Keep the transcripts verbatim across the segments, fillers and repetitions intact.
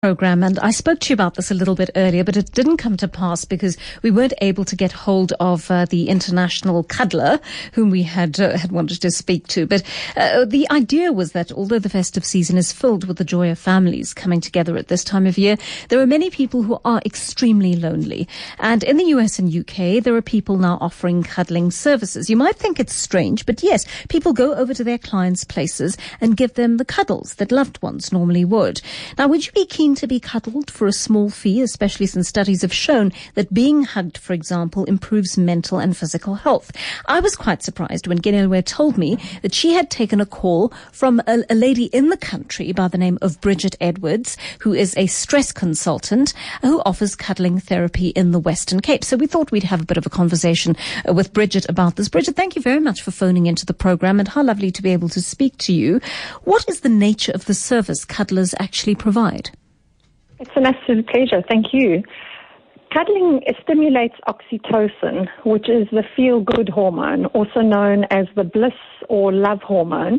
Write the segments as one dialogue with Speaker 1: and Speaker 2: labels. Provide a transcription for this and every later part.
Speaker 1: Program, and I spoke to you about this a little bit earlier, but it didn't come to pass because we weren't able to get hold of uh, the international cuddler whom we had uh, had wanted to speak to. But uh, the idea was that although the festive season is filled with the joy of families coming together at this time of year, there are many people who are extremely lonely. And in the U S and U K, there are people now offering cuddling services. You might think it's strange, but yes, people go over to their clients' places and give them the cuddles that loved ones normally would. Now, would you be keen to be cuddled for a small fee, especially since studies have shown that being hugged, for example, improves mental and physical health? I was quite surprised when Genelwe told me that she had taken a call from a, a lady in the country by the name of Bridget Edwards, who is a stress consultant who offers cuddling therapy in the Western Cape. So we thought we'd have a bit of a conversation uh, with Bridget about this. Bridget, thank you very much for phoning into the program, and how lovely to be able to speak to you. What is the nature of the service cuddlers actually provide?
Speaker 2: It's an absolute pleasure. Thank you. Cuddling stimulates oxytocin, which is the feel-good hormone, also known as the bliss or love hormone.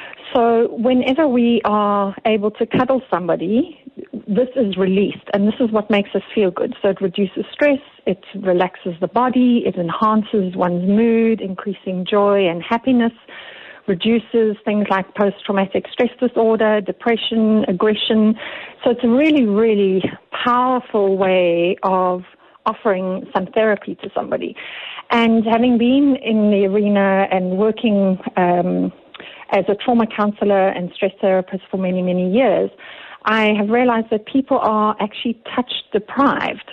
Speaker 2: So whenever we are able to cuddle somebody, this is released, and this is what makes us feel good. So it reduces stress, it relaxes the body, it enhances one's mood, increasing joy and happiness, reduces things like post-traumatic stress disorder, depression, aggression. So it's a really, really powerful way of offering some therapy to somebody. And having been in the arena and working um, as a trauma counselor and stress therapist for many, many years, I have realized that people are actually touch deprived.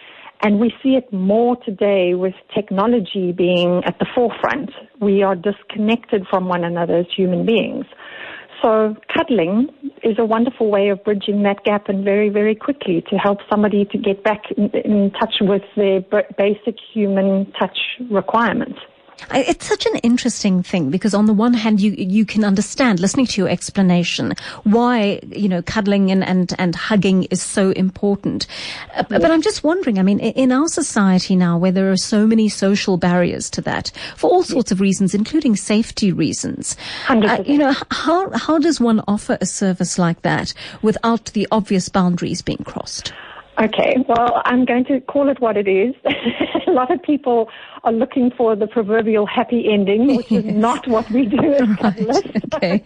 Speaker 2: And we see it more today with technology being at the forefront. We are disconnected from one another as human beings. So cuddling is a wonderful way of bridging that gap, and very, very quickly to help somebody to get back in, in touch with their basic human touch requirements.
Speaker 1: It's such an interesting thing because on the one hand, you you can understand, listening to your explanation, why, you know, cuddling and, and, and hugging is so important. Uh, but I'm just wondering, I mean, in our society now where there are so many social barriers to that, for all sorts of reasons, including safety reasons, uh, you know, how how does one offer a service like that without the obvious boundaries being crossed?
Speaker 2: Okay, well, I'm going to call it what it is. A lot of people are looking for the proverbial happy ending, which is not what we do as cuddlists.
Speaker 1: Okay.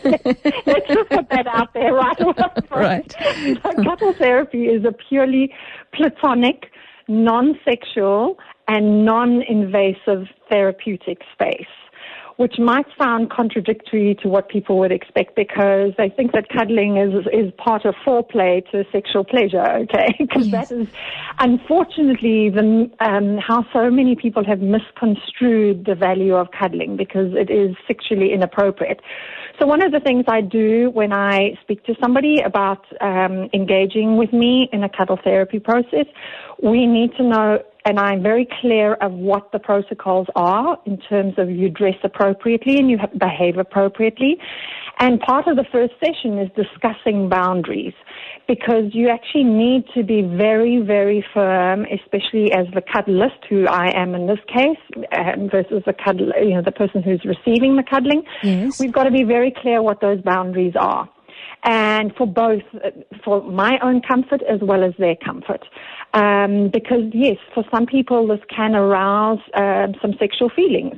Speaker 2: Let's just put that out there right away.
Speaker 1: Right.
Speaker 2: So cuddle therapy is a purely platonic, non-sexual, and non-invasive therapeutic space, which might sound contradictory to what people would expect because they think that cuddling is is part of foreplay to sexual pleasure, okay? Because yes. That is, unfortunately, the, um, how so many people have misconstrued the value of cuddling because it is sexually inappropriate. So one of the things I do when I speak to somebody about um, engaging with me in a cuddle therapy process, we need to know, and I'm very clear of what the protocols are in terms of you dress appropriately and you behave appropriately. And part of the first session is discussing boundaries because you actually need to be very, very firm, especially as the cuddlist, who I am in this case, um, versus the cuddle, you know, the person who's receiving the cuddling.
Speaker 1: Yes.
Speaker 2: We've got to be very clear what those boundaries are. And for both, for my own comfort as well as their comfort. Um, because yes, for some people this can arouse um, some sexual feelings.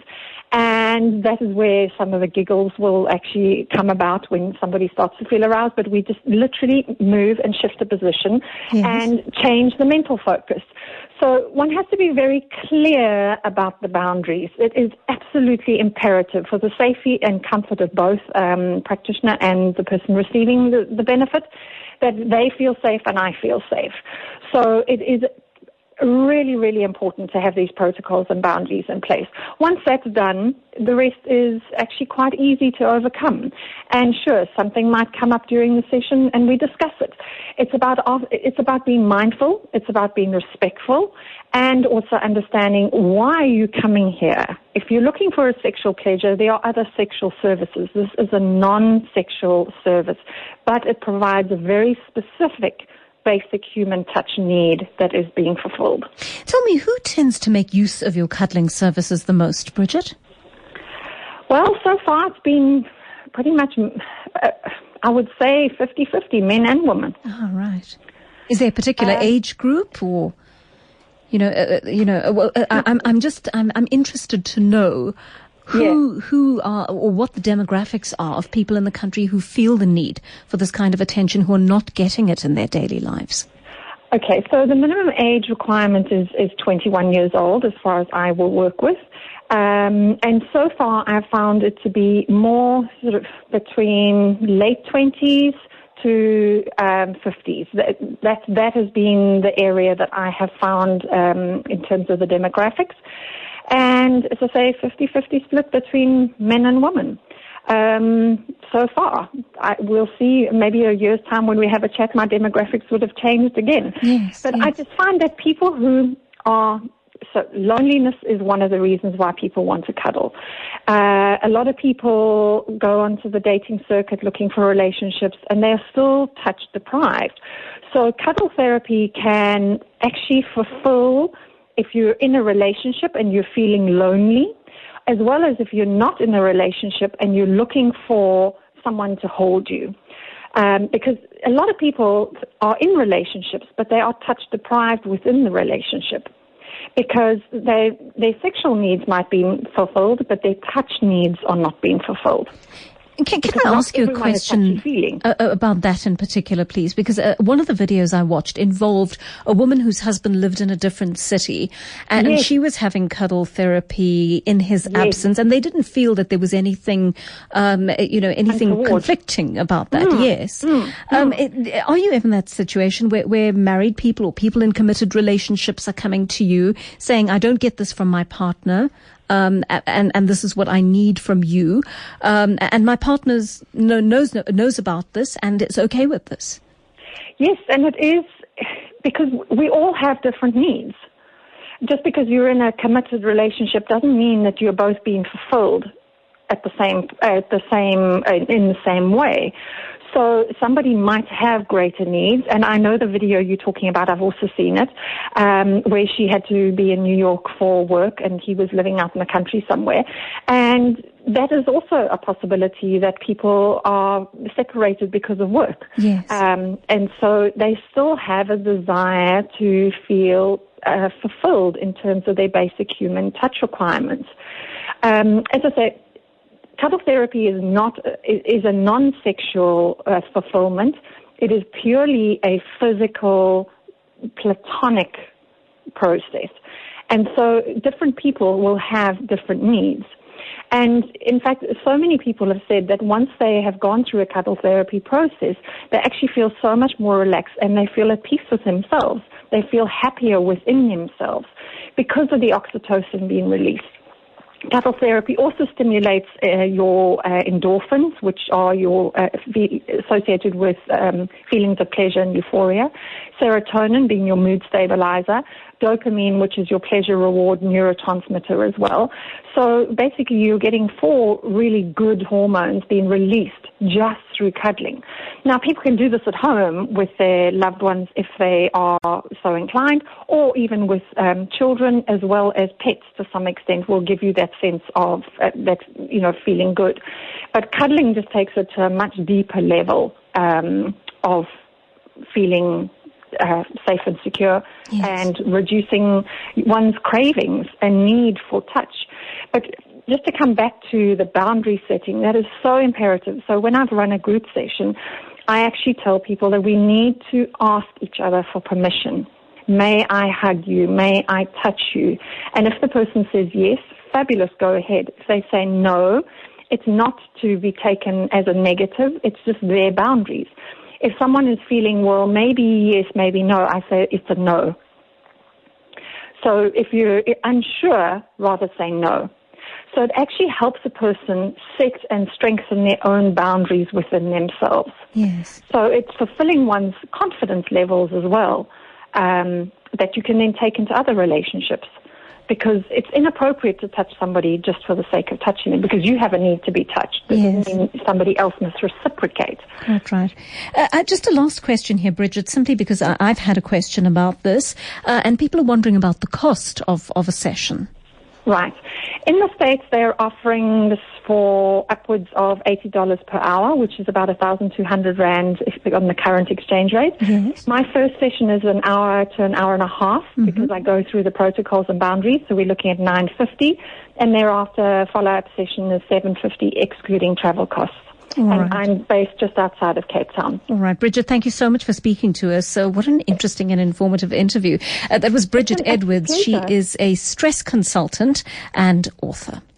Speaker 2: And that is where some of the giggles will actually come about when somebody starts to feel aroused. But we just literally move and shift the position yes. and change the mental focus. So one has to be very clear about the boundaries. It is absolutely imperative for the safety and comfort of both um, practitioner and the person receiving the, the benefit that they feel safe and I feel safe. So it is really, really important to have these protocols and boundaries in place. Once that's done, the rest is actually quite easy to overcome. And sure, something might come up during the session and we discuss it. It's about, it's about being mindful, it's about being respectful, and also understanding why you're coming here. If you're looking for a sexual pleasure, there are other sexual services. This is a non-sexual service, but it provides a very specific basic human touch need that is being fulfilled.
Speaker 1: Tell me, who tends to make use of your cuddling services the most, Bridget?
Speaker 2: Well, so far it's been pretty much uh, I would say fifty-fifty, men and women.
Speaker 1: Oh, right. Is there a particular
Speaker 2: Um,
Speaker 1: age group, or, you know, uh, you know, uh, well, uh, I, I'm, I'm just, I'm, I'm interested to know who,
Speaker 2: Yeah.
Speaker 1: who are, or what the demographics are of people in the country who feel the need for this kind of attention, who are not getting it in their daily lives.
Speaker 2: Okay, so the minimum age requirement is, is twenty-one years old as far as I will work with. Um, and so far I've found it to be more sort of between late twenties to um, fifties. That, that, that has been the area that I have found um, in terms of the demographics. And as I say, fifty-fifty split between men and women. Um, so far, I, we'll see maybe a year's time when we have a chat, my demographics would have changed again.
Speaker 1: Yes,
Speaker 2: but
Speaker 1: yes.
Speaker 2: I just find that people who are, so loneliness is one of the reasons why people want to cuddle. Uh, a lot of people go onto the dating circuit looking for relationships and they're still touch deprived. So cuddle therapy can actually fulfill if you're in a relationship and you're feeling lonely, as well as if you're not in a relationship and you're looking for someone to hold you. Um, because a lot of people are in relationships, but they are touch deprived within the relationship because they, their sexual needs might be fulfilled, but their touch needs are not being fulfilled.
Speaker 1: Can, can
Speaker 2: Because
Speaker 1: I
Speaker 2: not
Speaker 1: ask you a
Speaker 2: everyone is
Speaker 1: question
Speaker 2: touchy-feeling.
Speaker 1: uh, uh, about that in particular, please? Because uh, one of the videos I watched involved a woman whose husband lived in a different city, and, and
Speaker 2: Yes.
Speaker 1: she was having cuddle therapy in his
Speaker 2: Yes.
Speaker 1: absence, and they didn't feel that there was anything, um, you know, anything
Speaker 2: Untoward.
Speaker 1: conflicting about that.
Speaker 2: Mm.
Speaker 1: Yes.
Speaker 2: Mm.
Speaker 1: Um, it, are you ever in that situation where, where married people or people in committed relationships are coming to you saying, "I don't get this from my partner"? Um, and, and this is what I need from you. Um, and my partner know, knows, knows about this and is okay with this.
Speaker 2: Yes, and it is because we all have different needs. Just because you're in a committed relationship doesn't mean that you're both being fulfilled at the same, at the same, in the same way. So somebody might have greater needs, and I know the video you're talking about, I've also seen it, um, where she had to be in New York for work and he was living out in the country somewhere. And that is also a possibility that people are separated because of work.
Speaker 1: Yes.
Speaker 2: Um, and so they still have a desire to feel uh, fulfilled in terms of their basic human touch requirements. Um, as I say, cuddle therapy is not is a non-sexual uh, fulfillment. It is purely a physical, platonic process, and so different people will have different needs. And in fact, so many people have said that once they have gone through a cuddle therapy process, they actually feel so much more relaxed and they feel at peace with themselves. They feel happier within themselves because of the oxytocin being released. Cuddle therapy also stimulates uh, your uh, endorphins, which are your uh, fe- associated with um, feelings of pleasure and euphoria. Serotonin being your mood stabilizer. Dopamine, which is your pleasure reward neurotransmitter as well. So basically you're getting four really good hormones being released just through cuddling. Now people can do this at home with their loved ones if they are so inclined, or even with um, children as well as pets to some extent will give you that sense of uh, that, you know, feeling good. But cuddling just takes it to a much deeper level um, of feeling Uh, safe and secure,
Speaker 1: yes.
Speaker 2: and reducing one's cravings and need for touch. But just to come back to the boundary setting, that is so imperative. So when I've run a group session, I actually tell people that we need to ask each other for permission. May I hug you? May I touch you? And if the person says yes, fabulous, go ahead. If they say no, it's not to be taken as a negative. It's just their boundaries. If someone is feeling, well, maybe yes, maybe no, I say it's a no. So if you're unsure, rather say no. So it actually helps a person set and strengthen their own boundaries within themselves.
Speaker 1: Yes.
Speaker 2: So it's fulfilling one's confidence levels as well, um, that you can then take into other relationships. Because it's inappropriate to touch somebody just for the sake of touching them, because you have a need to be touched. It
Speaker 1: Yes.
Speaker 2: doesn't mean somebody else must reciprocate.
Speaker 1: That's right. Uh, uh, just a last question here, Bridget, simply because I, I've had a question about this, uh, and people are wondering about the cost of, of a session.
Speaker 2: Right. In the States, they're offering this for upwards of eighty dollars per hour, which is about one thousand two hundred rand if, on the current exchange rate.
Speaker 1: Yes.
Speaker 2: My first session is an hour to an hour and a half mm-hmm. because I go through the protocols and boundaries, so we're looking at nine fifty, and thereafter follow-up session is seven fifty, excluding travel costs.
Speaker 1: All
Speaker 2: and
Speaker 1: right.
Speaker 2: I'm based just outside of Cape Town.
Speaker 1: All right, Bridget, thank you so much for speaking to us. So what an interesting and informative interview. Uh, that was Bridget Edwards. She is a stress consultant and author.